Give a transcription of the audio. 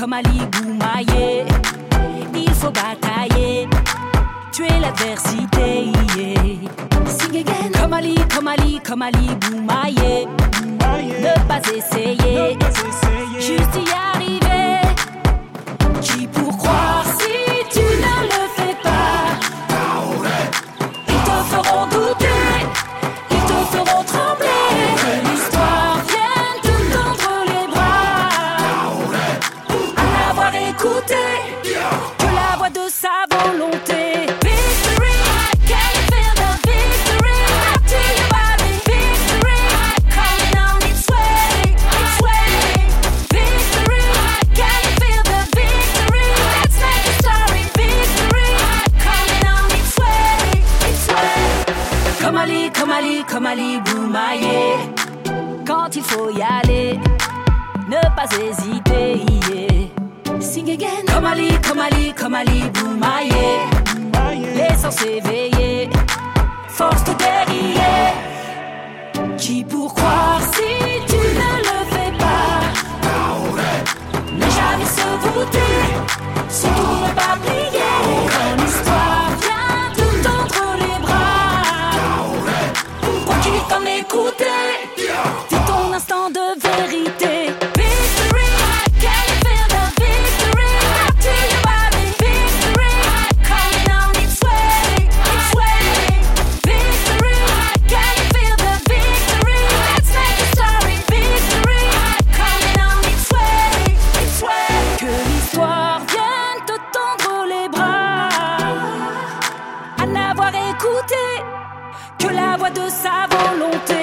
comme Ali Boumaillé. Il faut batailler, tuer l'adversité. Sing again. Comme Ali, comme Ali, comme Ali Boumaillé. Ne pas essayer, juste y arriver. Qui pour croire si tu ne le fais pas? Ils te feront douter, ils te feront trembler. Que l'histoire vienne te tendre les bras. À l'avoir écouté, que la voix de sa volonté. Victory, can you feel the victory? Up to your body, victory, coming on its way, its way. Victory, can you feel the victory? Let's make a story, victory, coming on its way, its way. Comme Ali, comme Ali, comme Ali Boumaillé. Quand il faut y aller, ne pas hésiter. Sing again. Comme Ali, comme Ali, comme Ali Boumaillé. L'essence éveillée, force de guerrier. Qui pour croire si tu ne le fais pas? Ne jamais se voûter, surtout ne pas plier. Quand l'histoire vient te tendre les bras, quoi qu'il t'en écouter, vis ton instant de vérité. Victory, can you feel the victory? Up to your body, victory, coming on its way, its way. Victory, can you feel the victory? Let's make a story, victory, coming on its way, its way. Que l'histoire vienne te tendre les bras, à n'avoir écouté que la voix de sa volonté.